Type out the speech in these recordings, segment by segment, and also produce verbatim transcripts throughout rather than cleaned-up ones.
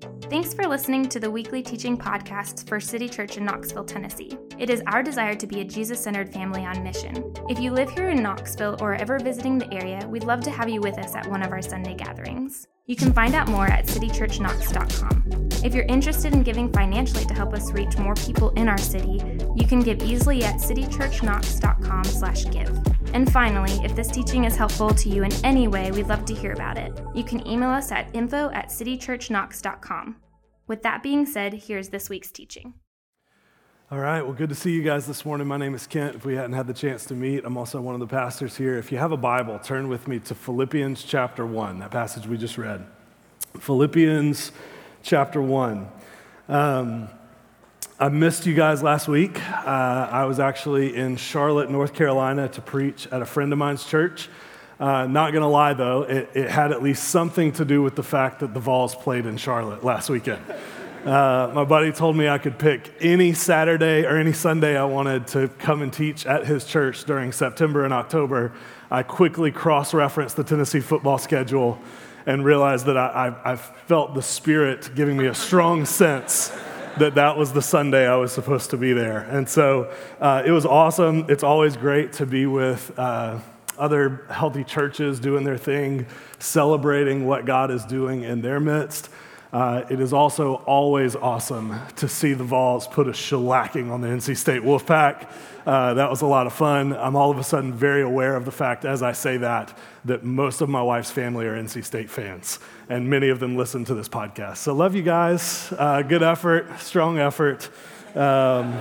Thanks for listening to the weekly teaching podcast for City Church in Knoxville, Tennessee. It is our desire to be a Jesus-centered family on mission. If you live here in Knoxville or are ever visiting the area, we'd love to have you with us at one of our Sunday gatherings. You can find out more at city church knox dot com. If you're interested in giving financially to help us reach more people in our city, you can give easily at city church knox dot com slash give. And finally, if this teaching is helpful to you in any way, we'd love to hear about it. You can email us at info at city church knox dot com. With that being said, here's this week's teaching. All right, well, good to see you guys this morning. My name is Kent. If we hadn't had the chance to meet, I'm also one of the pastors here. If you have a Bible, turn with me to Philippians chapter one, that passage we just read. Philippians chapter one. Um, I missed you guys last week. Uh, I was actually in Charlotte, North Carolina to preach at a friend of mine's church. Uh, not going to lie, though, it, it had at least something to do with the fact that the Vols played in Charlotte last weekend. Uh, my buddy told me I could pick any Saturday or any Sunday I wanted to come and teach at his church during September and October. I quickly cross-referenced the Tennessee football schedule and realized that I, I, I felt the Spirit giving me a strong sense that that was the Sunday I was supposed to be there. And so uh, it was awesome. It's always great to be with uh, other healthy churches doing their thing, celebrating what God is doing in their midst. Uh, it is also always awesome to see the Vols put a shellacking on the N C State Wolfpack. Uh, that was a lot of fun. I'm all of a sudden very aware of the fact, as I say that, that most of my wife's family are N C State fans, and many of them listen to this podcast. So love you guys. Uh, good effort, strong effort. Um,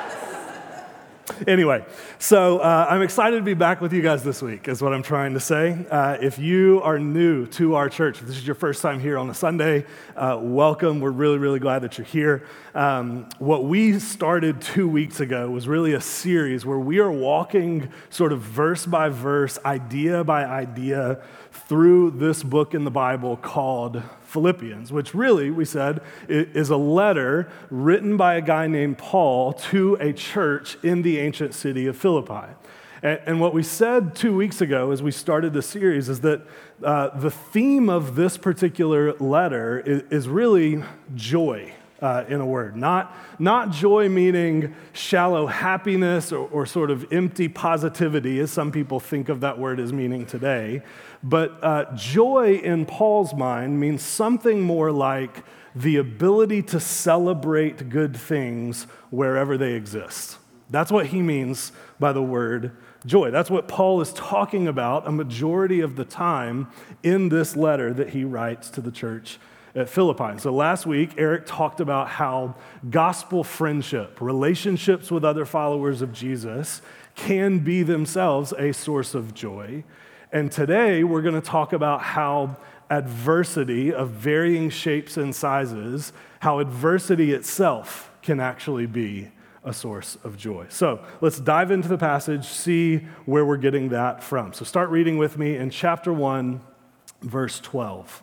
Anyway, so uh, I'm excited to be back with you guys this week, is what I'm trying to say. Uh, if you are new to our church, if this is your first time here on a Sunday, uh, welcome. We're really, really glad that you're here. Um, what we started two weeks ago was really a series where we are walking sort of verse by verse, idea by idea, through this book in the Bible called Philippians, which really, we said, is a letter written by a guy named Paul to a church in the ancient city of Philippi. And what we said two weeks ago as we started the series is that uh, the theme of this particular letter is, is really joy. Uh, in a word, not, not joy meaning shallow happiness or, or sort of empty positivity, as some people think of that word as meaning today, but uh, joy in Paul's mind means something more like the ability to celebrate good things wherever they exist. That's what he means by the word joy. That's what Paul is talking about a majority of the time in this letter that he writes to the church at Philippi. So last week, Eric talked about how gospel friendship, relationships with other followers of Jesus, can be themselves a source of joy. And today, we're going to talk about how adversity of varying shapes and sizes, how adversity itself can actually be a source of joy. So let's dive into the passage, see where we're getting that from. So start reading with me in chapter one, verse twelve.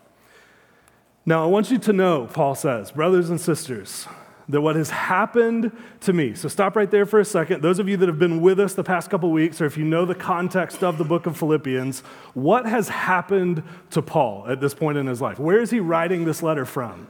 Now, I want you to know, Paul says, brothers and sisters, that what has happened to me, so stop right there for a second. Those of you that have been with us the past couple weeks, or if you know the context of the book of Philippians, what has happened to Paul at this point in his life? Where is he writing this letter from?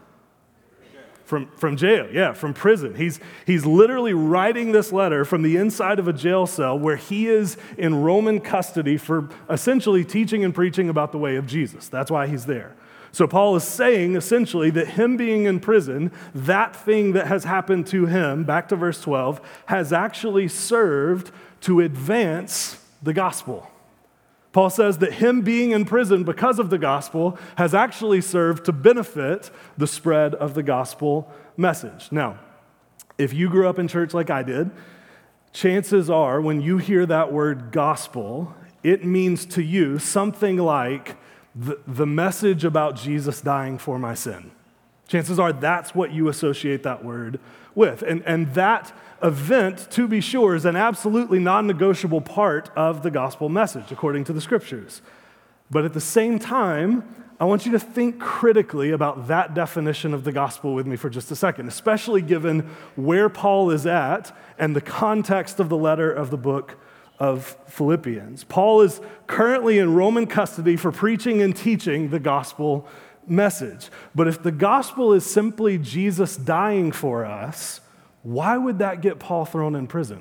From, from jail, yeah, from prison. He's, he's literally writing this letter from the inside of a jail cell where he is in Roman custody for essentially teaching and preaching about the way of Jesus. That's why he's there. So Paul is saying essentially that him being in prison, that thing that has happened to him, back to verse twelve, has actually served to advance the gospel. Paul says that him being in prison because of the gospel has actually served to benefit the spread of the gospel message. Now, if you grew up in church like I did, chances are when you hear that word gospel, it means to you something like The, the message about Jesus dying for my sin. Chances are that's what you associate that word with. And, and that event, to be sure, is an absolutely non-negotiable part of the gospel message, according to the scriptures. But at the same time, I want you to think critically about that definition of the gospel with me for just a second, especially given where Paul is at and the context of the letter of the book of Philippians. Paul is currently in Roman custody for preaching and teaching the gospel message. But if the gospel is simply Jesus dying for us, why would that get Paul thrown in prison?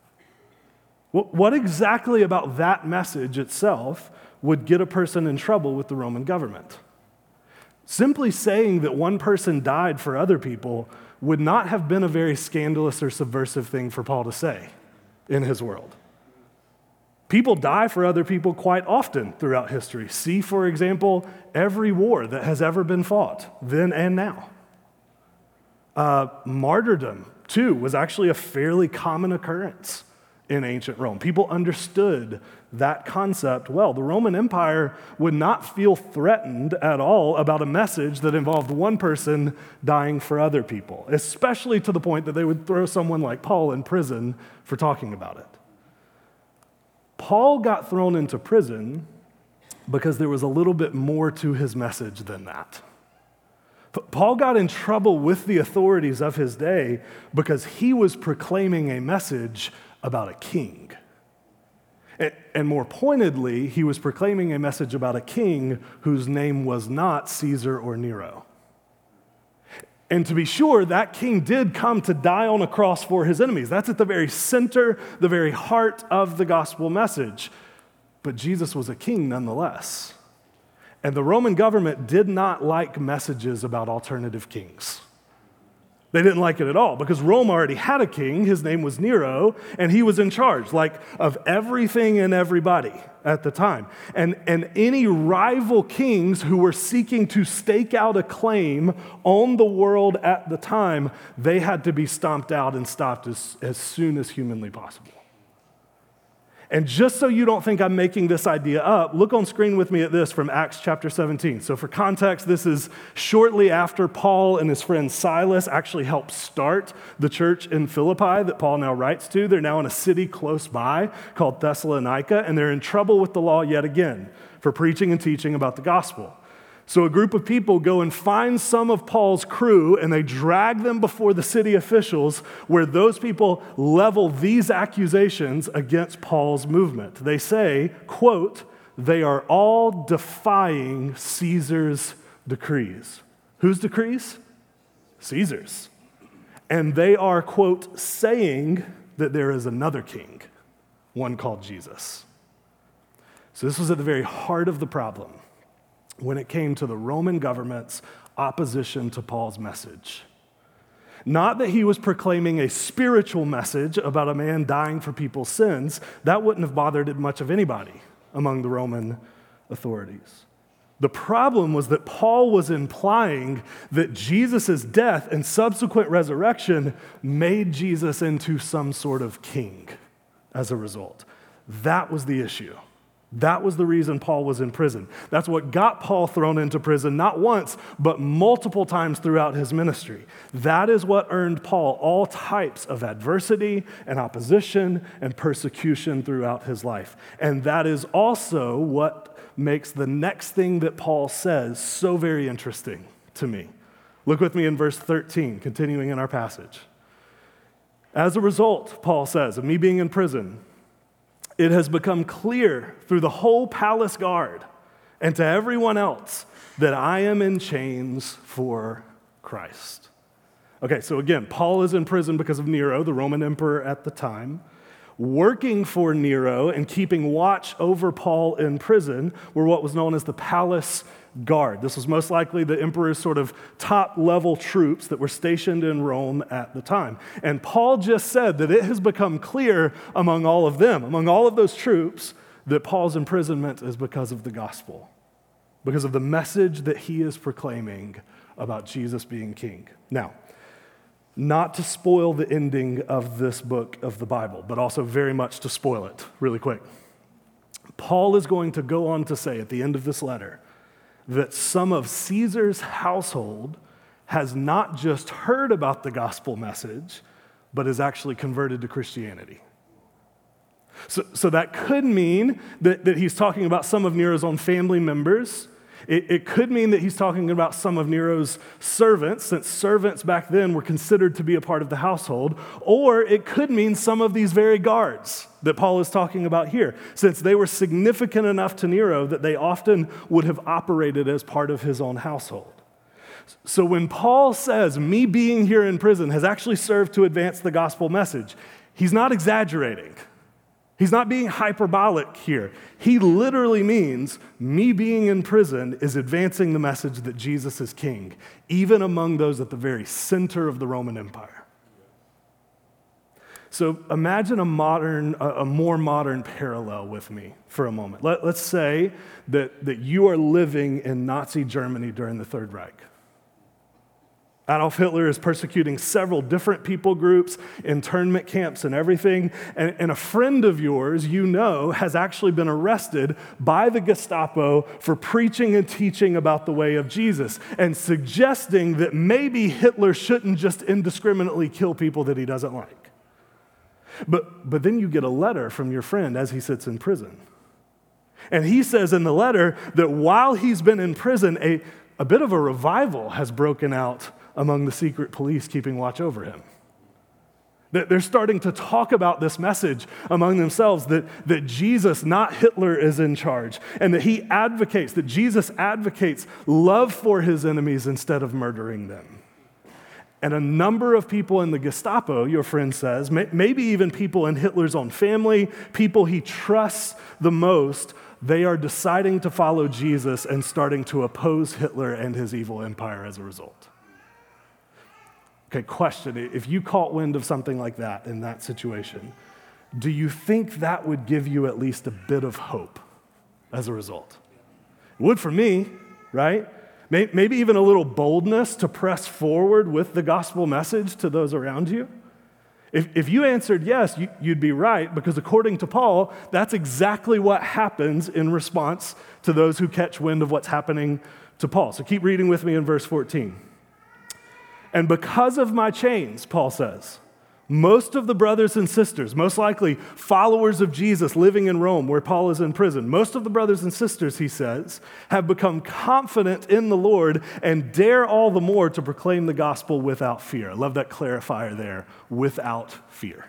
What exactly about that message itself would get a person in trouble with the Roman government? Simply saying that one person died for other people would not have been a very scandalous or subversive thing for Paul to say in his world. People die for other people quite often throughout history. See, for example, every war that has ever been fought, then and now. Uh, martyrdom, too, was actually a fairly common occurrence in ancient Rome. People understood that concept well. The Roman Empire would not feel threatened at all about a message that involved one person dying for other people, especially to the point that they would throw someone like Paul in prison for talking about it. Paul got thrown into prison because there was a little bit more to his message than that. Paul got in trouble with the authorities of his day because he was proclaiming a message about a king. And more pointedly, he was proclaiming a message about a king whose name was not Caesar or Nero. And to be sure, that king did come to die on a cross for his enemies. That's at the very center, the very heart of the gospel message. But Jesus was a king nonetheless. And the Roman government did not like messages about alternative kings. They didn't like it at all because Rome already had a king. His name was Nero, and he was in charge, like, of everything and everybody at the time. And, and any rival kings who were seeking to stake out a claim on the world at the time, they had to be stomped out and stopped as, as soon as humanly possible. And just so you don't think I'm making this idea up, look on screen with me at this from Acts chapter seventeen. So for context, this is shortly after Paul and his friend Silas actually helped start the church in Philippi that Paul now writes to. They're now in a city close by called Thessalonica, and they're in trouble with the law yet again for preaching and teaching about the gospel. So a group of people go and find some of Paul's crew, and they drag them before the city officials, where those people level these accusations against Paul's movement. They say, quote, "They are all defying Caesar's decrees." Whose decrees? Caesar's. And they are, quote, saying that there is another king, one called Jesus. So this was at the very heart of the problem when it came to the Roman government's opposition to Paul's message. Not that he was proclaiming a spiritual message about a man dying for people's sins. That wouldn't have bothered much of anybody among the Roman authorities. The problem was that Paul was implying that Jesus' death and subsequent resurrection made Jesus into some sort of king as a result. That was the issue. That was the reason Paul was in prison. That's what got Paul thrown into prison, not once, but multiple times throughout his ministry. That is what earned Paul all types of adversity and opposition and persecution throughout his life. And that is also what makes the next thing that Paul says so very interesting to me. Look with me in verse thirteen, continuing in our passage. As a result, Paul says, of me being in prison, it has become clear through the whole palace guard and to everyone else that I am in chains for Christ. Okay, so again, Paul is in prison because of Nero, the Roman emperor at the time. Working for Nero and keeping watch over Paul in prison were what was known as the palace guard. This was most likely the emperor's sort of top-level troops that were stationed in Rome at the time. And Paul just said that it has become clear among all of them, among all of those troops, that Paul's imprisonment is because of the gospel, because of the message that he is proclaiming about Jesus being king. Now, not to spoil the ending of this book of the Bible, but also very much to spoil it really quick. Paul is going to go on to say at the end of this letter that some of Caesar's household has not just heard about the gospel message, but is actually converted to Christianity. So, so that could mean that, that he's talking about some of Nero's own family members. It, it could mean that he's talking about some of Nero's servants, since servants back then were considered to be a part of the household, or it could mean some of these very guards that Paul is talking about here, since they were significant enough to Nero that they often would have operated as part of his own household. So when Paul says, me being here in prison has actually served to advance the gospel message, he's not exaggerating. He's not being hyperbolic here. He literally means me being in prison is advancing the message that Jesus is king, even among those at the very center of the Roman Empire. So imagine a modern, a more modern parallel with me for a moment. Let, let's say that, that you are living in Nazi Germany during the Third Reich. Adolf Hitler is persecuting several different people groups, internment camps and everything, and, and a friend of yours, you know, has actually been arrested by the Gestapo for preaching and teaching about the way of Jesus and suggesting that maybe Hitler shouldn't just indiscriminately kill people that he doesn't like. But, but then you get a letter from your friend as he sits in prison. And he says in the letter that while he's been in prison, a, a bit of a revival has broken out among the secret police keeping watch over him. They're starting to talk about this message among themselves that, that Jesus, not Hitler, is in charge, and that he advocates, that Jesus advocates love for his enemies instead of murdering them. And a number of people in the Gestapo, your friend says, may, maybe even people in Hitler's own family, people he trusts the most, they are deciding to follow Jesus and starting to oppose Hitler and his evil empire as a result. Okay, question, if you caught wind of something like that in that situation, do you think that would give you at least a bit of hope as a result? It would for me, right? Maybe even a little boldness to press forward with the gospel message to those around you. If, if you answered yes, you, you'd be right, because according to Paul, that's exactly what happens in response to those who catch wind of what's happening to Paul. So keep reading with me in verse fourteen. And because of my chains, Paul says, most of the brothers and sisters, most likely followers of Jesus living in Rome where Paul is in prison, most of the brothers and sisters, he says, have become confident in the Lord and dare all the more to proclaim the gospel without fear. I love that clarifier there, without fear.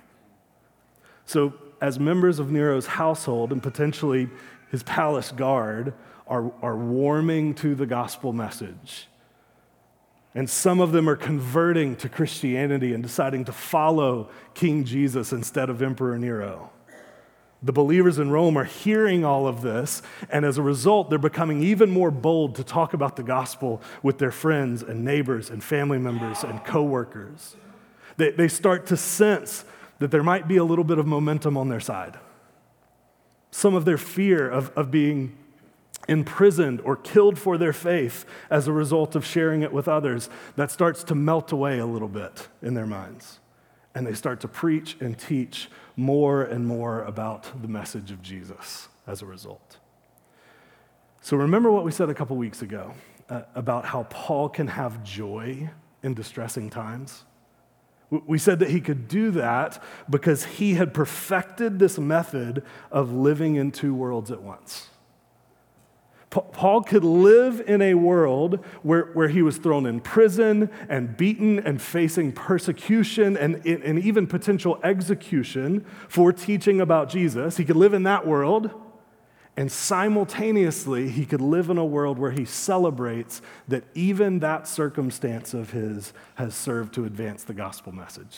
So as members of Nero's household and potentially his palace guard are, are warming to the gospel message, and some of them are converting to Christianity and deciding to follow King Jesus instead of Emperor Nero. The believers in Rome are hearing all of this, and as a result, they're becoming even more bold to talk about the gospel with their friends and neighbors and family members and coworkers. They, they start to sense that there might be a little bit of momentum on their side. Some of their fear of, of being imprisoned or killed for their faith as a result of sharing it with others, that starts to melt away a little bit in their minds. And they start to preach and teach more and more about the message of Jesus as a result. So remember what we said a couple weeks ago uh, about how Paul can have joy in distressing times? We said that he could do that because he had perfected this method of living in two worlds at once. Paul could live in a world where, where he was thrown in prison and beaten and facing persecution and, and even potential execution for teaching about Jesus. He could live in that world, and simultaneously he could live in a world where he celebrates that even that circumstance of his has served to advance the gospel message.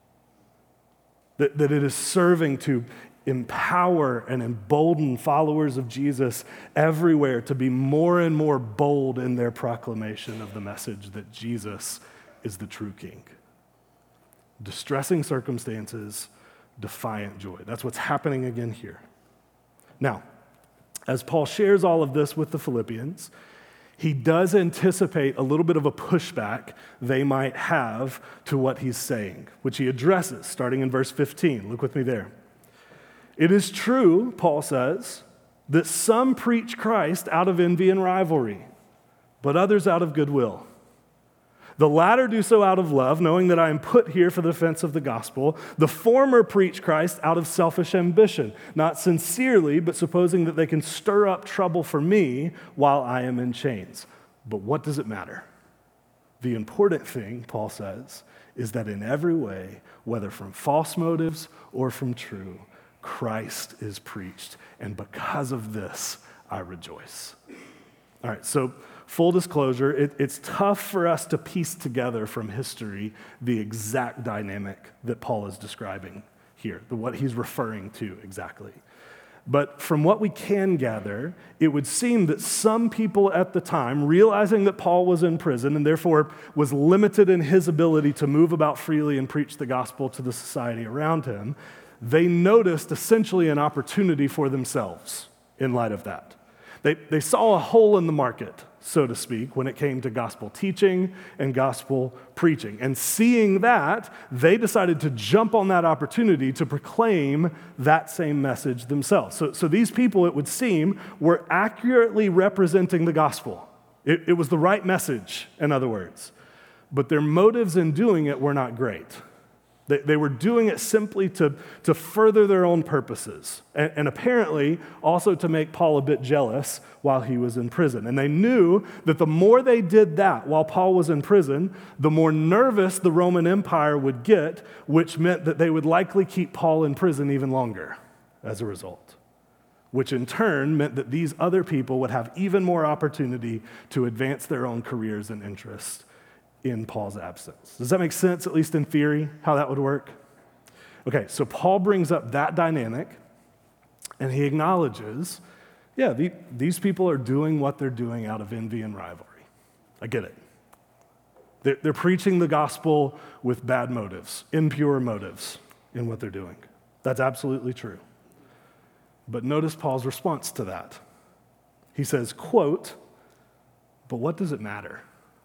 That, that it is serving to empower and embolden followers of Jesus everywhere to be more and more bold in their proclamation of the message that Jesus is the true king. Distressing circumstances, defiant joy. That's what's happening again here. Now, as Paul shares all of this with the Philippians, he does anticipate a little bit of a pushback they might have to what he's saying, which he addresses starting in verse fifteen. Look with me there. It is true, Paul says, that some preach Christ out of envy and rivalry, but others out of goodwill. The latter do so out of love, knowing that I am put here for the defense of the gospel. The former preach Christ out of selfish ambition, not sincerely, but supposing that they can stir up trouble for me while I am in chains. But what does it matter? The important thing, Paul says, is that in every way, whether from false motives or from true, Christ is preached, and because of this, I rejoice. All right, so full disclosure, it, it's tough for us to piece together from history the exact dynamic that Paul is describing here, the, what he's referring to exactly. But from what we can gather, it would seem that some people at the time, realizing that Paul was in prison and therefore was limited in his ability to move about freely and preach the gospel to the society around him, they noticed essentially an opportunity for themselves in light of that. They, they saw a hole in the market, so to speak, when it came to gospel teaching and gospel preaching. And seeing that, they decided to jump on that opportunity to proclaim that same message themselves. So, so these people, it would seem, were accurately representing the gospel. It, it was the right message, in other words. But their motives in doing it were not great. They, they were doing it simply to, to further their own purposes, and, and apparently also to make Paul a bit jealous while he was in prison. And they knew that the more they did that while Paul was in prison, the more nervous the Roman Empire would get, which meant that they would likely keep Paul in prison even longer as a result, which in turn meant that these other people would have even more opportunity to advance their own careers and interests in Paul's absence. Does that make sense, at least in theory, how that would work? Okay, so Paul brings up that dynamic, and he acknowledges, yeah, the, these people are doing what they're doing out of envy and rivalry. I get it. They're, they're preaching the gospel with bad motives, impure motives in what they're doing. That's absolutely true. But notice Paul's response to that. He says, quote, "But what does it matter?"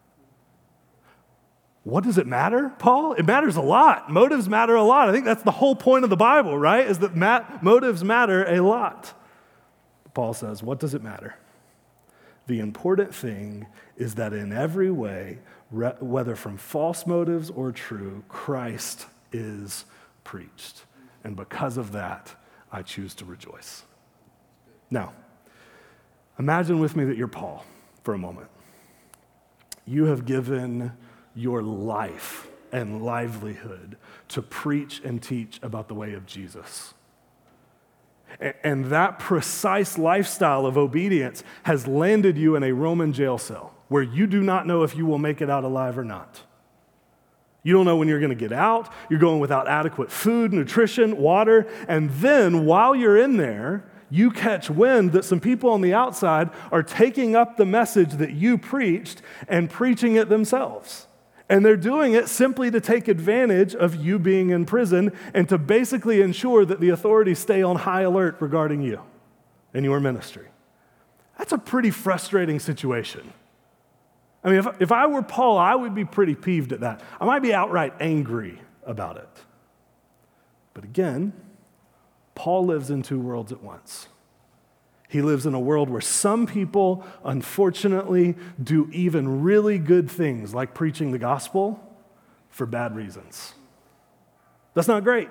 What does it matter, Paul? It matters a lot. Motives matter a lot. I think that's the whole point of the Bible, right? Is that mat- motives matter a lot. Paul says, what does it matter? The important thing is that in every way, re- whether from false motives or true, Christ is preached. And because of that, I choose to rejoice. Now, imagine with me that you're Paul for a moment. You have given your life and livelihood to preach and teach about the way of Jesus. And that precise lifestyle of obedience has landed you in a Roman jail cell where you do not know if you will make it out alive or not. You don't know when you're going to get out. You're going without adequate food, nutrition, water. And then while you're in there, you catch wind that some people on the outside are taking up the message that you preached and preaching it themselves. And they're doing it simply to take advantage of you being in prison and to basically ensure that the authorities stay on high alert regarding you and your ministry. That's a pretty frustrating situation. I mean, if, if I were Paul, I would be pretty peeved at that. I might be outright angry about it. But again, Paul lives in two worlds at once. He lives in a world where some people, unfortunately, do even really good things like preaching the gospel for bad reasons. That's not great.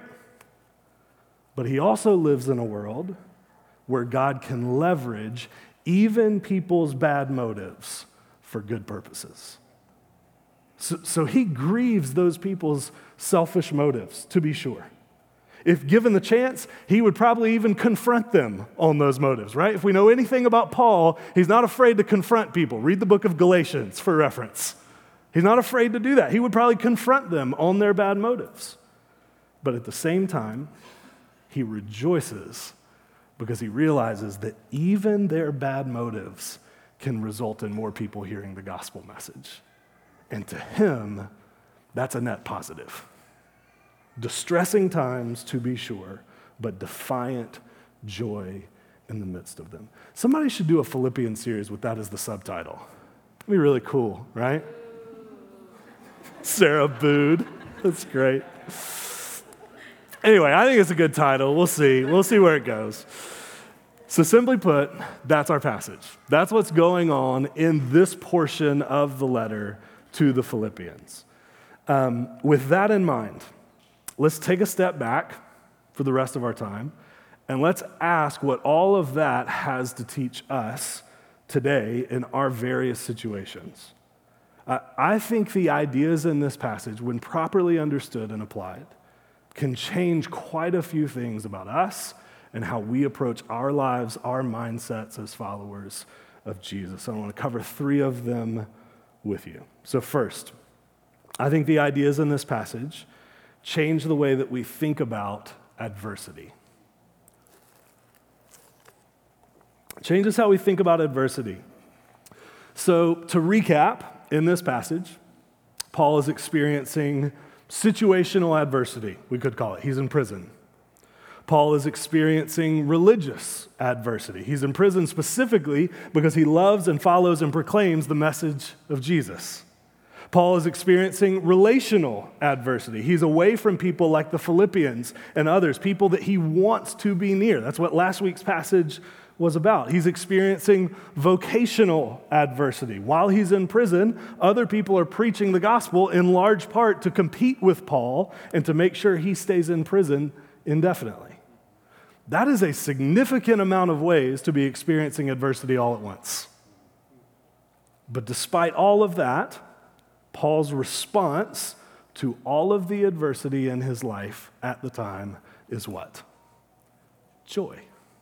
But he also lives in a world where God can leverage even people's bad motives for good purposes. So, so he grieves those people's selfish motives, to be sure. If given the chance, he would probably even confront them on those motives, right? If we know anything about Paul, he's not afraid to confront people. Read the book of Galatians for reference. He's not afraid to do that. He would probably confront them on their bad motives. But at the same time, he rejoices because he realizes that even their bad motives can result in more people hearing the gospel message. And to him, that's a net positive. Distressing times, to be sure, but defiant joy in the midst of them. Somebody should do a Philippians series with that as the subtitle. That'd be really cool, right? Sarah booed. That's great. Anyway, I think it's a good title. We'll see. We'll see where it goes. So simply put, that's our passage. That's what's going on in this portion of the letter to the Philippians. Um, with that in mind, let's take a step back for the rest of our time, and let's ask what all of that has to teach us today in our various situations. Uh, I think the ideas in this passage, when properly understood and applied, can change quite a few things about us and how we approach our lives, our mindsets as followers of Jesus. I want to cover three of them with you. So first, I think the ideas in this passage change the way that we think about adversity. Changes how we think about adversity. So to recap, in this passage, Paul is experiencing situational adversity, we could call it. He's in prison. Paul is experiencing religious adversity. He's in prison specifically because he loves and follows and proclaims the message of Jesus. Paul is experiencing relational adversity. He's away from people like the Philippians and others, people that he wants to be near. That's what last week's passage was about. He's experiencing vocational adversity. While he's in prison, other people are preaching the gospel in large part to compete with Paul and to make sure he stays in prison indefinitely. That is a significant amount of ways to be experiencing adversity all at once. But despite all of that, Paul's response to all of the adversity in his life at the time is what? Joy.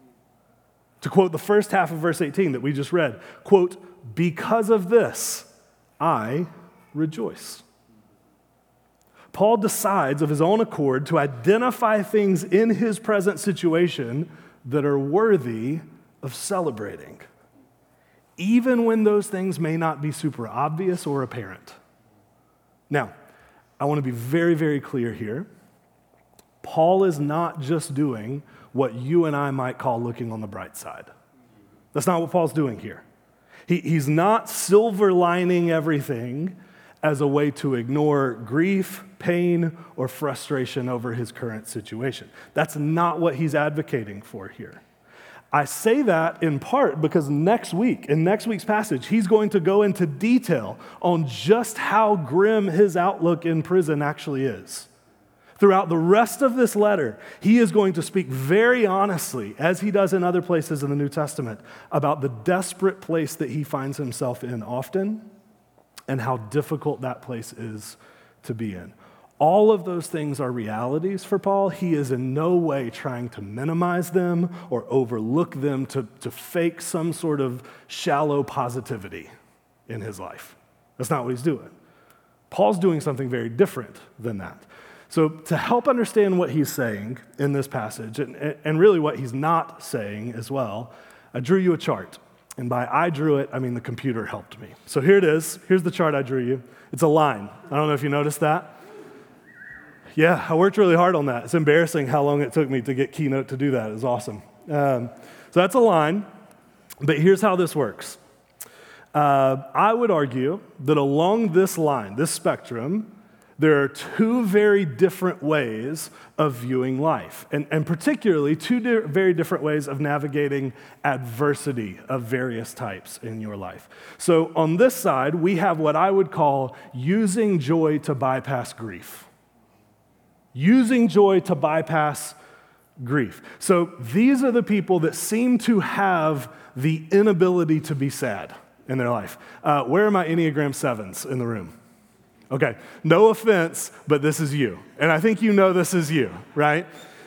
To quote the first half of verse eighteen that we just read, quote, "Because of this, I rejoice." Paul decides of his own accord to identify things in his present situation that are worthy of celebrating, even when those things may not be super obvious or apparent. Now, I want to be very, very clear here. Paul is not just doing what you and I might call looking on the bright side. That's not what Paul's doing here. He, he's not silver lining everything as a way to ignore grief, pain, or frustration over his current situation. That's not what he's advocating for here. I say that in part because next week, in next week's passage, he's going to go into detail on just how grim his outlook in prison actually is. Throughout the rest of this letter, he is going to speak very honestly, as he does in other places in the New Testament, about the desperate place that he finds himself in often and how difficult that place is to be in. All of those things are realities for Paul. He is in no way trying to minimize them or overlook them to, to fake some sort of shallow positivity in his life. That's not what he's doing. Paul's doing something very different than that. So to help understand what he's saying in this passage, and, and really what he's not saying as well, I drew you a chart. And by I drew it, I mean the computer helped me. So here it is. Here's the chart I drew you. It's a line. I don't know if you noticed that. Yeah, I worked really hard on that. It's embarrassing how long it took me to get Keynote to do that. It was awesome. Um, so that's a line. But here's how this works. Uh, I would argue that along this line, this spectrum, there are two very different ways of viewing life, and, and particularly two di- very different ways of navigating adversity of various types in your life. So on this side, we have what I would call using joy to bypass grief. Using joy to bypass grief. So these are the people that seem to have the inability to be sad in their life. Uh, where are my Enneagram sevens in the room? Okay, no offense, but this is you. And I think you know this is you, right?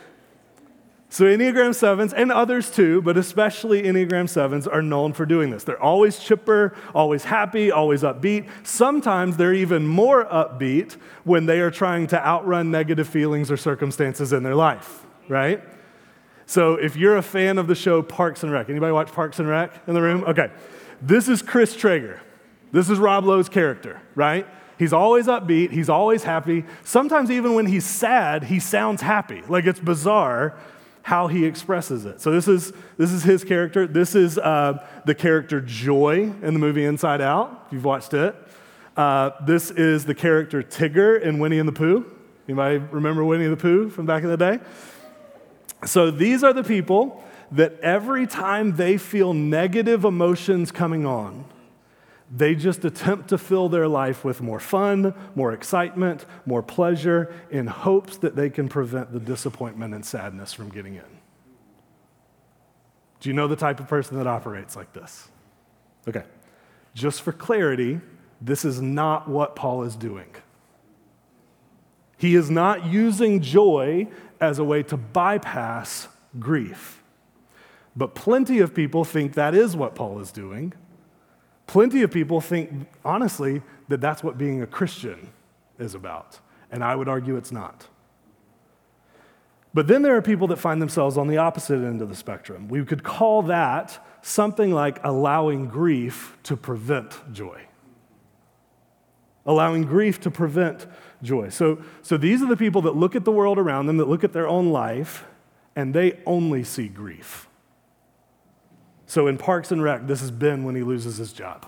So Enneagram sevens, and others too, but especially Enneagram sevens, are known for doing this. They're always chipper, always happy, always upbeat. Sometimes they're even more upbeat when they are trying to outrun negative feelings or circumstances in their life, right? So if you're a fan of the show Parks and Rec, anybody watch Parks and Rec in the room? Okay, this is Chris Traeger. This is Rob Lowe's character, right? He's always upbeat. He's always happy. Sometimes even when he's sad, he sounds happy. Like it's bizarre how he expresses it. So this is this is his character. This is uh, the character Joy in the movie Inside Out, if you've watched it. Uh, this is the character Tigger in Winnie and the Pooh. Anybody remember Winnie the Pooh from back in the day? So these are the people that every time they feel negative emotions coming on, They just attempt to fill their life with more fun, more excitement, more pleasure, in hopes that they can prevent the disappointment and sadness from getting in. Do you know the type of person that operates like this? Okay. Just for clarity, this is not what Paul is doing. He is not using joy as a way to bypass grief. But plenty of people think that is what Paul is doing. Plenty of people think, honestly, that that's what being a Christian is about. And I would argue it's not. But then there are people that find themselves on the opposite end of the spectrum. We could call that something like allowing grief to prevent joy. Allowing grief to prevent joy. So, so these are the people that look at the world around them, that look at their own life, and they only see grief. So in Parks and Rec, this is Ben when he loses his job.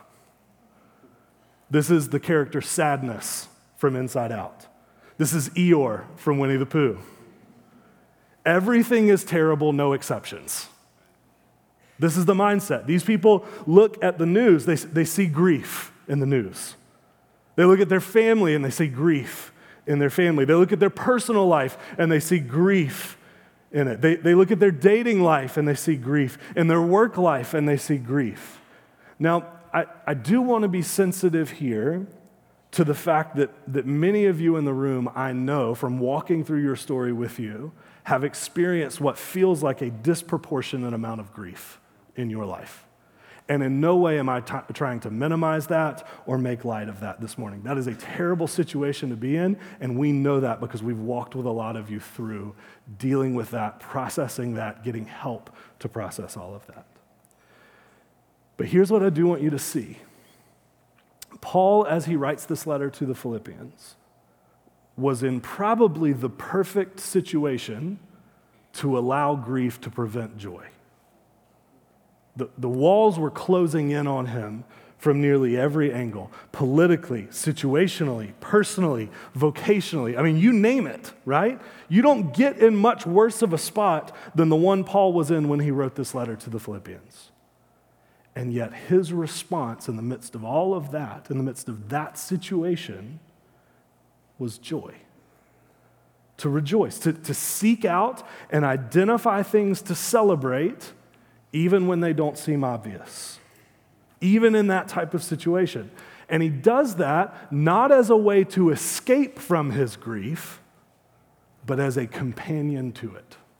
This is the character Sadness from Inside Out. This is Eeyore from Winnie the Pooh. Everything is terrible, no exceptions. This is the mindset. These people look at the news, they, they see grief in the news. They look at their family and they see grief in their family. They look at their personal life and they see grief in it. They, they look at their dating life and they see grief. In their work life and they see grief. Now, I, I do want to be sensitive here to the fact that, that many of you in the room, I know from walking through your story with you, have experienced what feels like a disproportionate amount of grief in your life. And in no way am I t- trying to minimize that or make light of that this morning. That is a terrible situation to be in, and we know that because we've walked with a lot of you through dealing with that, processing that, getting help to process all of that. But here's what I do want you to see. Paul, as he writes this letter to the Philippians, was in probably the perfect situation to allow grief to prevent joy. The, the walls were closing in on him from nearly every angle, politically, situationally, personally, vocationally. I mean, you name it, right? You don't get in much worse of a spot than the one Paul was in when he wrote this letter to the Philippians. And yet his response in the midst of all of that, in the midst of that situation, was joy. To rejoice, to, to seek out and identify things to celebrate even when they don't seem obvious, even in that type of situation. And he does that not as a way to escape from his grief, but as a companion to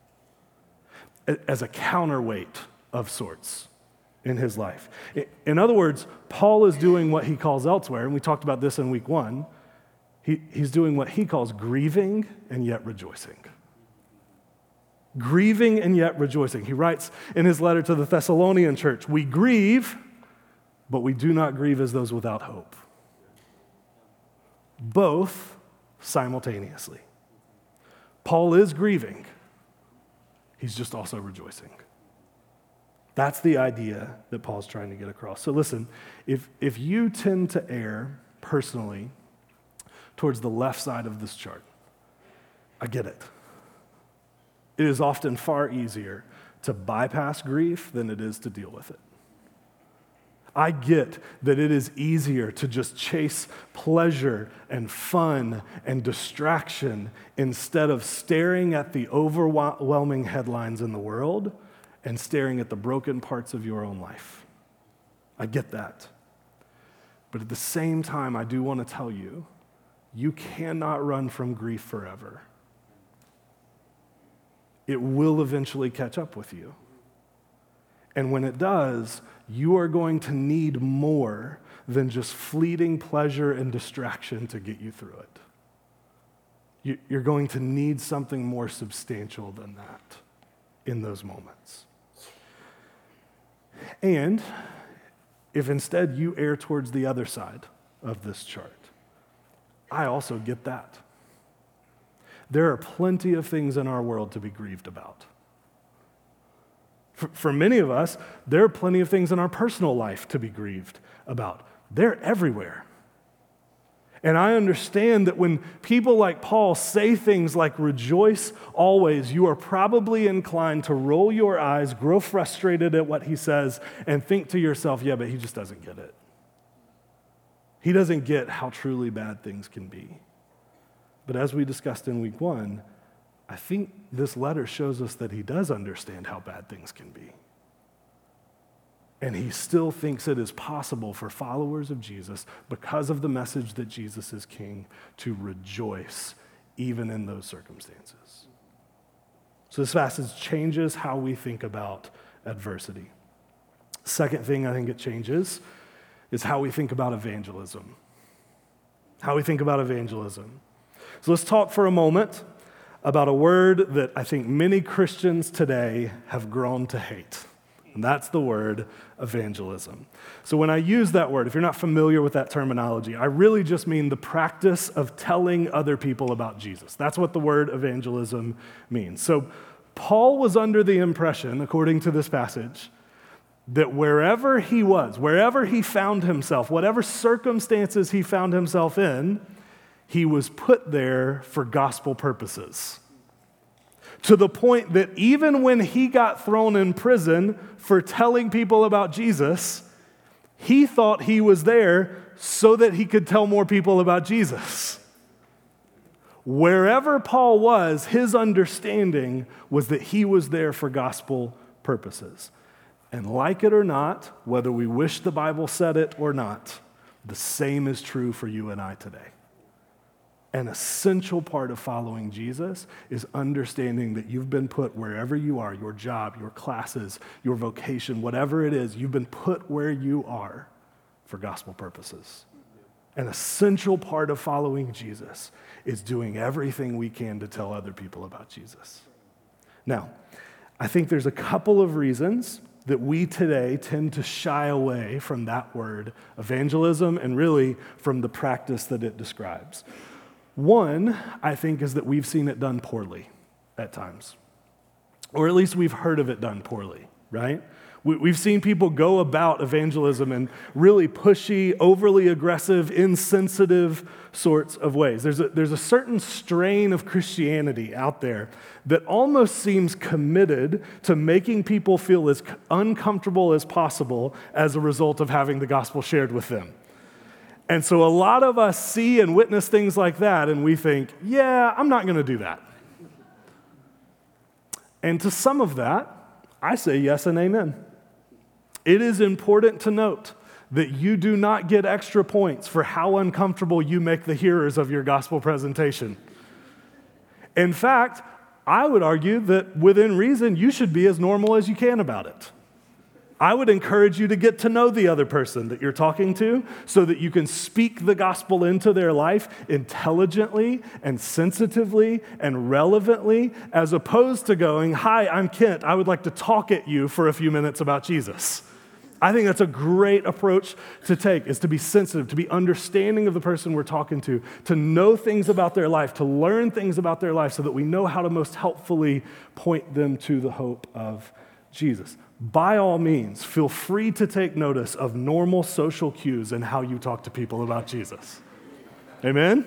it, as a counterweight of sorts in his life. In other words, Paul is doing what he calls elsewhere, and we talked about this in week one, he, he's doing what he calls grieving and yet rejoicing. Grieving and yet rejoicing. He writes in his letter to the Thessalonian church, we grieve, but we do not grieve as those without hope. Both simultaneously. Paul is grieving. He's just also rejoicing. That's the idea that Paul's trying to get across. So listen, if, if you tend to err personally towards the left side of this chart, I get it. It is often far easier to bypass grief than it is to deal with it. I get that it is easier to just chase pleasure and fun and distraction instead of staring at the overwhelming headlines in the world and staring at the broken parts of your own life. I get that. But at the same time, I do want to tell you, you cannot run from grief forever. It will eventually catch up with you. And when it does, you are going to need more than just fleeting pleasure and distraction to get you through it. You're going to need something more substantial than that in those moments. And if instead you err towards the other side of this chart, I also get that. There are plenty of things in our world to be grieved about. For, for many of us, there are plenty of things in our personal life to be grieved about. They're everywhere. And I understand that when people like Paul say things like rejoice always, you are probably inclined to roll your eyes, grow frustrated at what he says, and think to yourself, yeah, but he just doesn't get it. He doesn't get how truly bad things can be. But as we discussed in week one, I think this letter shows us that he does understand how bad things can be. And he still thinks it is possible for followers of Jesus, because of the message that Jesus is king, to rejoice even in those circumstances. So this passage changes how we think about adversity. Second thing I think it changes is how we think about evangelism. How we think about evangelism. So let's talk for a moment about a word that I think many Christians today have grown to hate. And that's the word evangelism. So when I use that word, if you're not familiar with that terminology, I really just mean the practice of telling other people about Jesus. That's what the word evangelism means. So Paul was under the impression, according to this passage, that wherever he was, wherever he found himself, whatever circumstances he found himself in, he was put there for gospel purposes. To the point that even when he got thrown in prison for telling people about Jesus, he thought he was there so that he could tell more people about Jesus. Wherever Paul was, his understanding was that he was there for gospel purposes. And like it or not, whether we wish the Bible said it or not, the same is true for you and I today. An essential part of following Jesus is understanding that you've been put wherever you are, your job, your classes, your vocation, whatever it is, you've been put where you are for gospel purposes. An essential part of following Jesus is doing everything we can to tell other people about Jesus. Now, I think there's a couple of reasons that we today tend to shy away from that word, evangelism, and really from the practice that it describes. One, I think, is that we've seen it done poorly at times, or at least we've heard of it done poorly, right? We've seen people go about evangelism in really pushy, overly aggressive, insensitive sorts of ways. There's a, there's a certain strain of Christianity out there that almost seems committed to making people feel as uncomfortable as possible as a result of having the gospel shared with them. And so a lot of us see and witness things like that, and we think, yeah, I'm not going to do that. And to some of that, I say yes and amen. It is important to note that you do not get extra points for how uncomfortable you make the hearers of your gospel presentation. In fact, I would argue that within reason, you should be as normal as you can about it. I would encourage you to get to know the other person that you're talking to so that you can speak the gospel into their life intelligently and sensitively and relevantly, as opposed to going, "Hi, I'm Kent. I would like to talk at you for a few minutes about Jesus." I think that's a great approach to take, is to be sensitive, to be understanding of the person we're talking to, to know things about their life, to learn things about their life so that we know how to most helpfully point them to the hope of Jesus. By all means, feel free to take notice of normal social cues in how you talk to people about Jesus. Amen?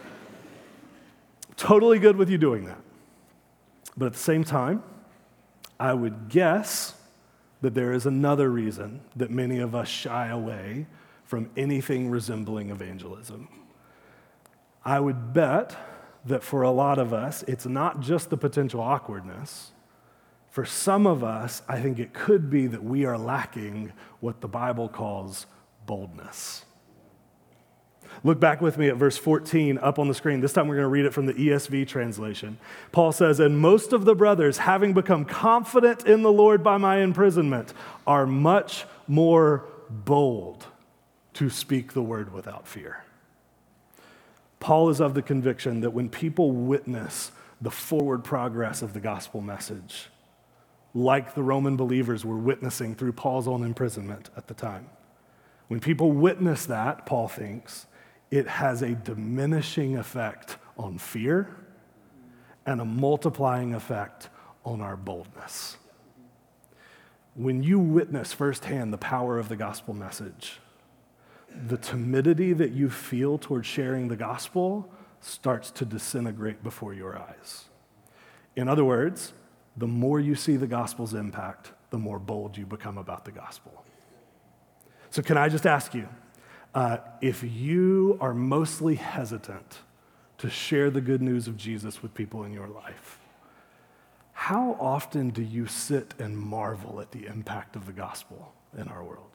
Totally good with you doing that. But at the same time, I would guess that there is another reason that many of us shy away from anything resembling evangelism. I would bet that for a lot of us, it's not just the potential awkwardness. For some of us, I think it could be that we are lacking what the Bible calls boldness. Look back with me at verse fourteen up on the screen. This time we're going to read it from the E S V translation. Paul says, "And most of the brothers, having become confident in the Lord by my imprisonment, are much more bold to speak the word without fear." Paul is of the conviction that when people witness the forward progress of the gospel message, like the Roman believers were witnessing through Paul's own imprisonment at the time, when people witness that, Paul thinks, it has a diminishing effect on fear and a multiplying effect on our boldness. When you witness firsthand the power of the gospel message, the timidity that you feel towards sharing the gospel starts to disintegrate before your eyes. In other words, the more you see the gospel's impact, the more bold you become about the gospel. So can I just ask you, uh, if you are mostly hesitant to share the good news of Jesus with people in your life, how often do you sit and marvel at the impact of the gospel in our world?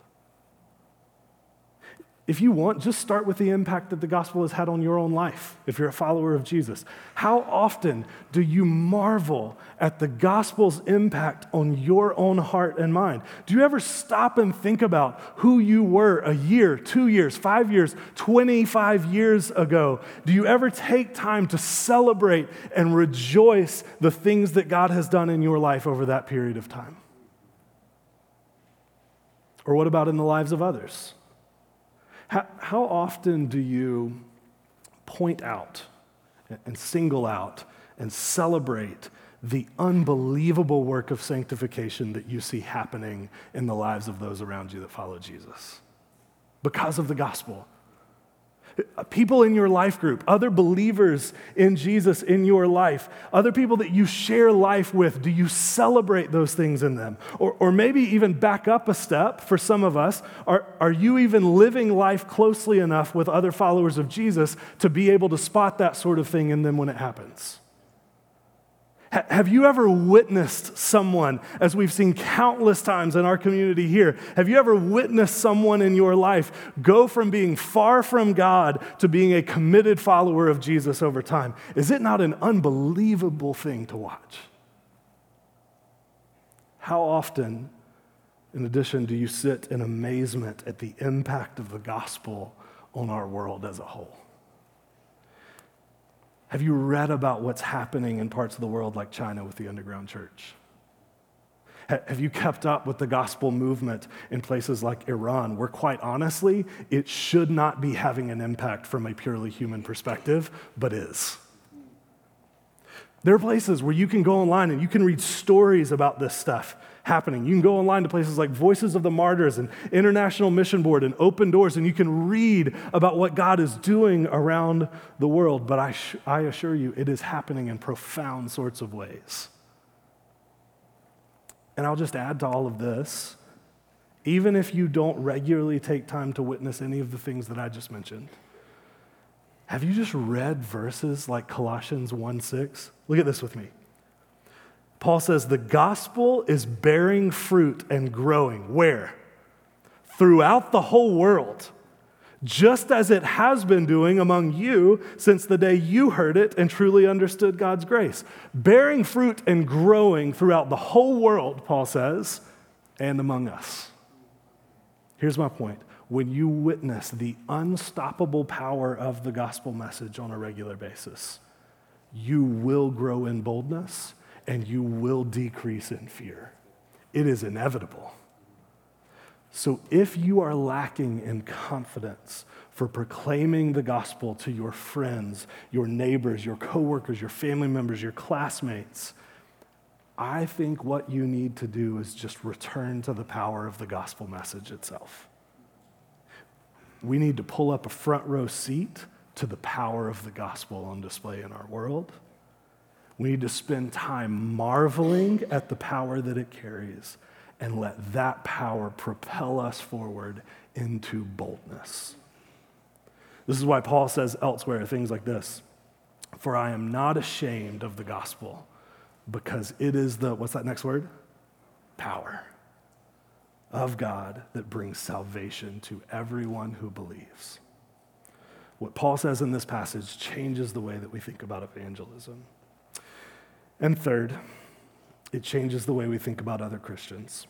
If you want, just start with the impact that the gospel has had on your own life, if you're a follower of Jesus. How often do you marvel at the gospel's impact on your own heart and mind? Do you ever stop and think about who you were a year, two years, five years, twenty-five years ago? Do you ever take time to celebrate and rejoice the things that God has done in your life over that period of time? Or what about in the lives of others? How, how often do you point out and single out and celebrate the unbelievable work of sanctification that you see happening in the lives of those around you that follow Jesus? Because of the gospel. People in your life group, other believers in Jesus in your life, other people that you share life with, do you celebrate those things in them? Or, or maybe even back up a step for some of us, are, are you even living life closely enough with other followers of Jesus to be able to spot that sort of thing in them when it happens? Have you ever witnessed someone, as we've seen countless times in our community here, have you ever witnessed someone in your life go from being far from God to being a committed follower of Jesus over time? Is it not an unbelievable thing to watch? How often, in addition, do you sit in amazement at the impact of the gospel on our world as a whole? Have you read about what's happening in parts of the world like China with the underground church? Have you kept up with the gospel movement in places like Iran, where quite honestly, it should not be having an impact from a purely human perspective, but is? There are places where you can go online and you can read stories about this stuff happening. You can go online to places like Voices of the Martyrs and International Mission Board and Open Doors, and you can read about what God is doing around the world. But I, sh- I assure you, it is happening in profound sorts of ways. And I'll just add to all of this, even if you don't regularly take time to witness any of the things that I just mentioned, have you just read verses like Colossians one six? Look at this with me. Paul says, the gospel is bearing fruit and growing. Where? Throughout the whole world, just as it has been doing among you since the day you heard it and truly understood God's grace. Bearing fruit and growing throughout the whole world, Paul says, and among us. Here's my point. When you witness the unstoppable power of the gospel message on a regular basis, you will grow in boldness and you will decrease in fear. It is inevitable. So if you are lacking in confidence for proclaiming the gospel to your friends, your neighbors, your coworkers, your family members, your classmates, I think what you need to do is just return to the power of the gospel message itself. We need to pull up a front row seat to the power of the gospel on display in our world. We need to spend time marveling at the power that it carries and let that power propel us forward into boldness. This is why Paul says elsewhere things like this, for I am not ashamed of the gospel because it is the, what's that next word? Power of God that brings salvation to everyone who believes. What Paul says in this passage changes the way that we think about evangelism. And third, it changes the way we think about other Christians.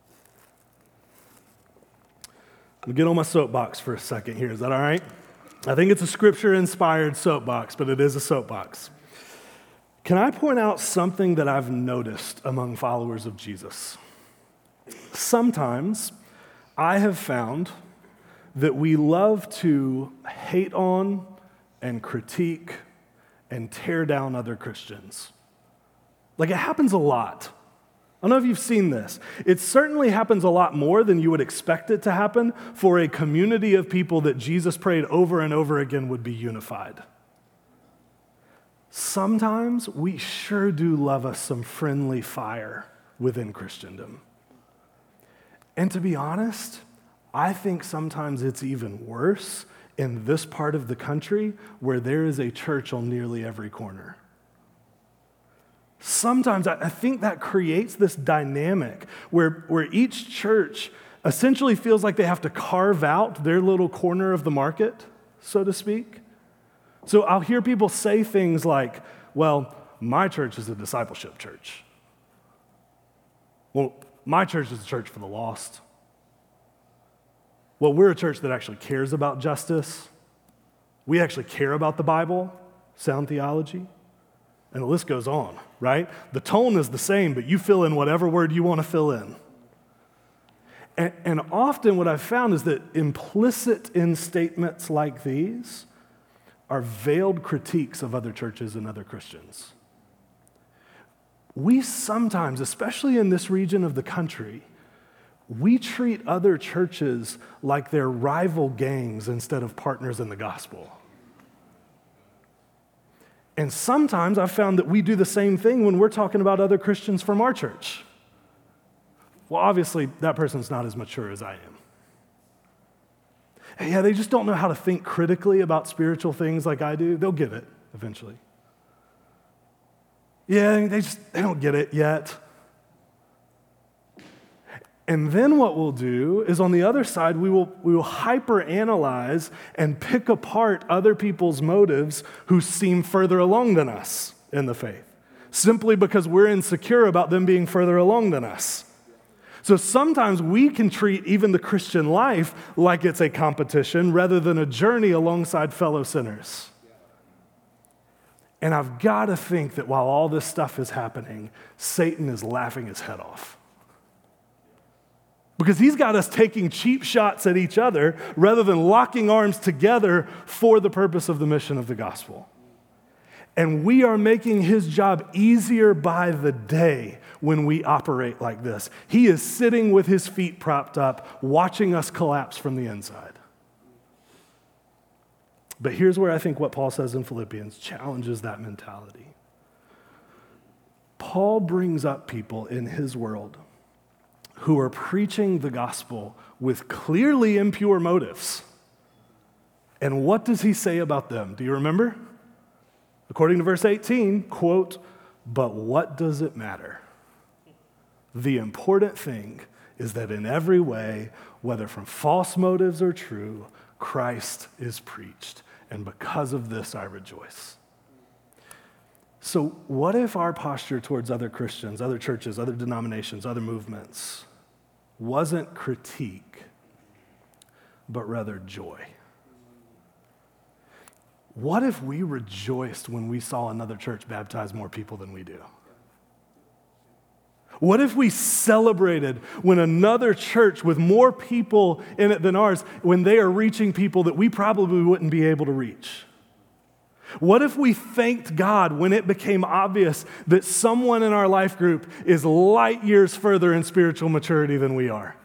I'll get on my soapbox for a second here. Is that all right? I think it's a scripture-inspired soapbox, but it is a soapbox. Can I point out something that I've noticed among followers of Jesus? Sometimes I have found that we love to hate on and critique and tear down other Christians. Like, it happens a lot. I don't know if you've seen this. It certainly happens a lot more than you would expect it to happen for a community of people that Jesus prayed over and over again would be unified. Sometimes we sure do love us some friendly fire within Christendom. And to be honest, I think sometimes it's even worse in this part of the country where there is a church on nearly every corner. Sometimes I think that creates this dynamic where, where each church essentially feels like they have to carve out their little corner of the market, so to speak. So I'll hear people say things like, well, my church is a discipleship church. Well, my church is a church for the lost. Well, we're a church that actually cares about justice. We actually care about the Bible, sound theology, and the list goes on, right? The tone is the same, but you fill in whatever word you want to fill in. And, and often what I've found is that implicit in statements like these are veiled critiques of other churches and other Christians. We sometimes, especially in this region of the country, we treat other churches like they're rival gangs instead of partners in the gospel. And sometimes I've found that we do the same thing when we're talking about other Christians from our church. Well, obviously, that person's not as mature as I am. Yeah, they just don't know how to think critically about spiritual things like I do. They'll get it eventually. Yeah, they just, they don't get it yet. And then what we'll do is on the other side, we will, we will hyper-analyze and pick apart other people's motives who seem further along than us in the faith, simply because we're insecure about them being further along than us. So sometimes we can treat even the Christian life like it's a competition rather than a journey alongside fellow sinners. And I've got to think that while all this stuff is happening, Satan is laughing his head off. Because he's got us taking cheap shots at each other rather than locking arms together for the purpose of the mission of the gospel. And we are making his job easier by the day when we operate like this. He is sitting with his feet propped up, watching us collapse from the inside. But here's where I think what Paul says in Philippians challenges that mentality. Paul brings up people in his world who are preaching the gospel with clearly impure motives. And what does he say about them? Do you remember? According to verse eighteen, quote, "But what does it matter? The important thing is that in every way, whether from false motives or true, Christ is preached. And because of this, I rejoice." So what if our posture towards other Christians, other churches, other denominations, other movements wasn't critique, but rather joy? What if we rejoiced when we saw another church baptize more people than we do? What if we celebrated when another church with more people in it than ours, when they are reaching people that we probably wouldn't be able to reach? What if we thanked God when it became obvious that someone in our life group is light years further in spiritual maturity than we are?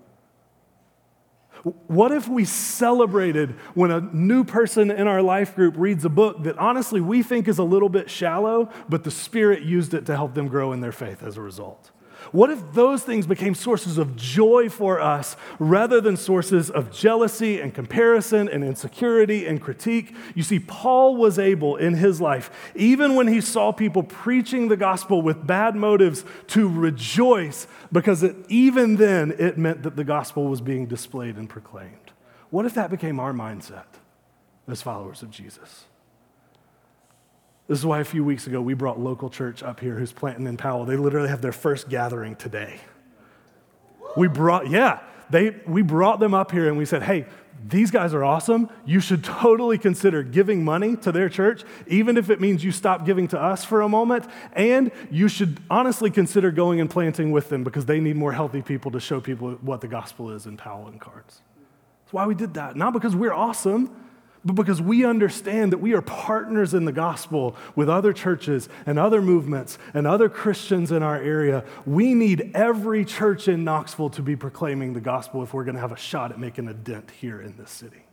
What if we celebrated when a new person in our life group reads a book that honestly we think is a little bit shallow, but the Spirit used it to help them grow in their faith as a result? What if those things became sources of joy for us rather than sources of jealousy and comparison and insecurity and critique? You see, Paul was able in his life, even when he saw people preaching the gospel with bad motives, to rejoice because it, even then it meant that the gospel was being displayed and proclaimed. What if that became our mindset as followers of Jesus? This is why a few weeks ago we brought local church up here who's planting in Powell. They literally have their first gathering today. We brought, yeah, they we brought them up here and we said, hey, these guys are awesome. You should totally consider giving money to their church, even if it means you stop giving to us for a moment. And you should honestly consider going and planting with them because they need more healthy people to show people what the gospel is in Powell and Cards. That's why we did that. Not because we're awesome, but because we understand that we are partners in the gospel with other churches and other movements and other Christians in our area. We need every church in Knoxville to be proclaiming the gospel if we're going to have a shot at making a dent here in this city.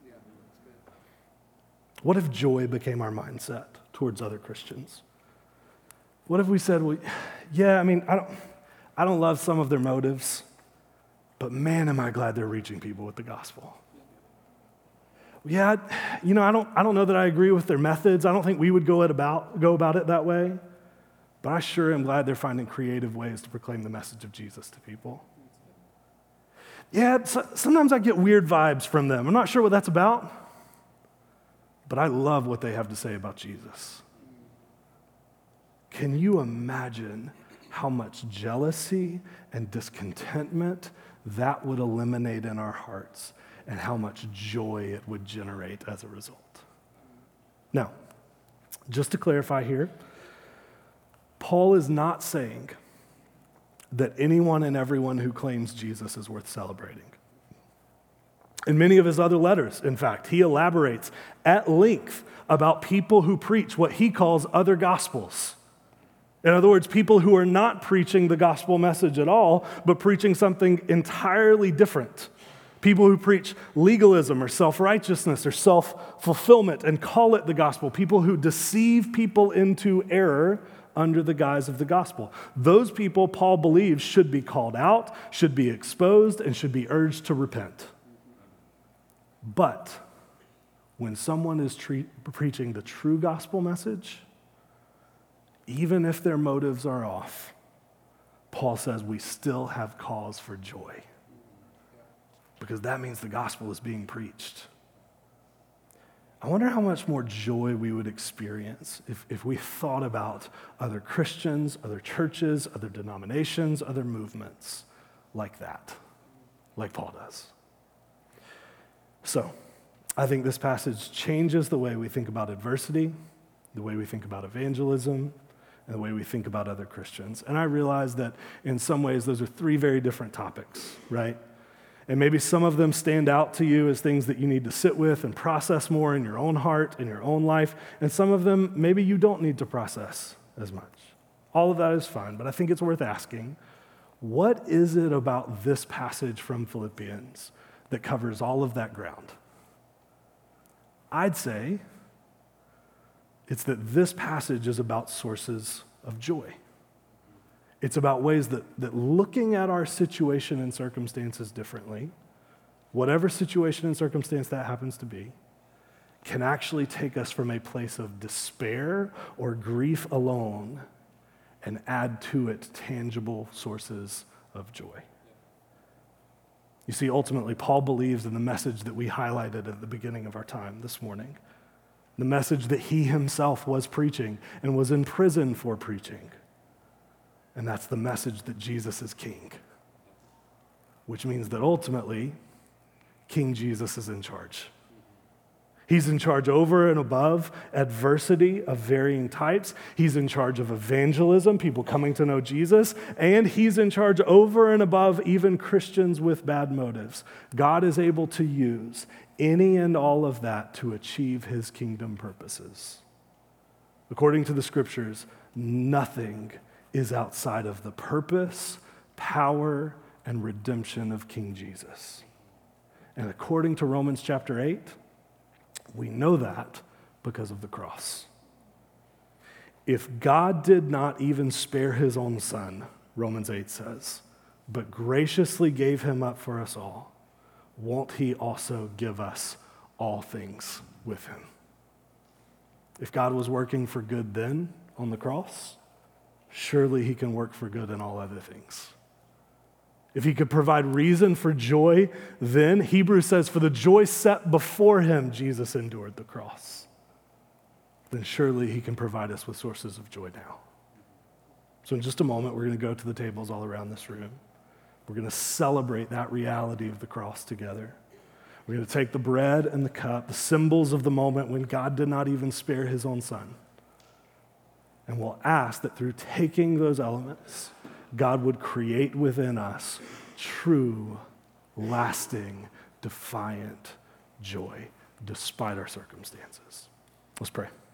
What if joy became our mindset towards other Christians? What if we said, well, yeah, I mean, I don't, I don't love some of their motives, but man, am I glad they're reaching people with the gospel. Yeah, you know, I don't, I don't know that I agree with their methods. I don't think we would go, it about, go about it that way. But I sure am glad they're finding creative ways to proclaim the message of Jesus to people. Yeah, so, sometimes I get weird vibes from them. I'm not sure what that's about, but I love what they have to say about Jesus. Can you imagine how much jealousy and discontentment that would eliminate in our hearts, and how much joy it would generate as a result? Now, just to clarify here, Paul is not saying that anyone and everyone who claims Jesus is worth celebrating. In many of his other letters, in fact, he elaborates at length about people who preach what he calls other gospels. In other words, people who are not preaching the gospel message at all, but preaching something entirely different. People who preach legalism or self-righteousness or self-fulfillment and call it the gospel. People who deceive people into error under the guise of the gospel. Those people, Paul believes, should be called out, should be exposed, and should be urged to repent. But when someone is treat, preaching the true gospel message, even if their motives are off, Paul says we still have cause for joy, because that means the gospel is being preached. I wonder how much more joy we would experience if, if we thought about other Christians, other churches, other denominations, other movements like that, like Paul does. So, I think this passage changes the way we think about adversity, the way we think about evangelism, and the way we think about other Christians. And I realize that in some ways those are three very different topics, right? And maybe some of them stand out to you as things that you need to sit with and process more in your own heart, in your own life. And some of them, maybe you don't need to process as much. All of that is fine, but I think it's worth asking, what is it about this passage from Philippians that covers all of that ground? I'd say it's that this passage is about sources of joy. It's about ways that, that looking at our situation and circumstances differently, whatever situation and circumstance that happens to be, can actually take us from a place of despair or grief alone and add to it tangible sources of joy. You see, ultimately, Paul believes in the message that we highlighted at the beginning of our time this morning, the message that he himself was preaching and was in prison for preaching. And that's the message that Jesus is king, which means that ultimately, King Jesus is in charge. He's in charge over and above adversity of varying types. He's in charge of evangelism, people coming to know Jesus, and he's in charge over and above even Christians with bad motives. God is able to use any and all of that to achieve his kingdom purposes. According to the scriptures, nothing is outside of the purpose, power, and redemption of King Jesus. And according to Romans chapter eight, we know that because of the cross. If God did not even spare his own son, Romans eight says, but graciously gave him up for us all, won't he also give us all things with him? If God was working for good then on the cross, surely he can work for good in all other things. If he could provide reason for joy, then Hebrews says, for the joy set before him, Jesus endured the cross. Then surely he can provide us with sources of joy now. So in just a moment, we're going to go to the tables all around this room. We're going to celebrate that reality of the cross together. We're going to take the bread and the cup, the symbols of the moment when God did not even spare his own son. And we'll ask that through taking those elements, God would create within us true, lasting, defiant joy despite our circumstances. Let's pray.